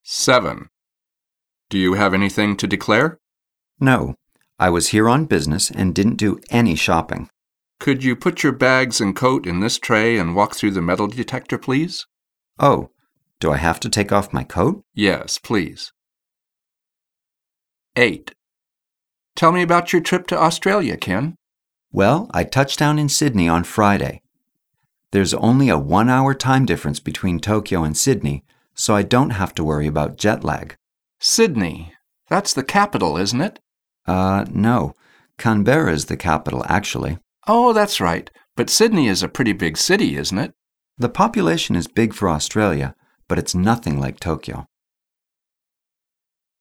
7. Do you have anything to declare? No, I was here on business and didn't do any shopping. Could you put your bags and coat in this tray and walk through the metal detector, please? Oh, do I have to take off my coat? Yes, please. 8. Tell me about your trip to Australia, Ken. Well, I touched down in Sydney on Friday. There's only a 1-hour time difference between Tokyo and Sydney, so I don't have to worry about jet lag. Sydney. That's the capital, isn't it? No. Canberra is the capital, actually. Oh, that's right. But Sydney is a pretty big city, isn't it? The population is big for Australia, but it's nothing like Tokyo.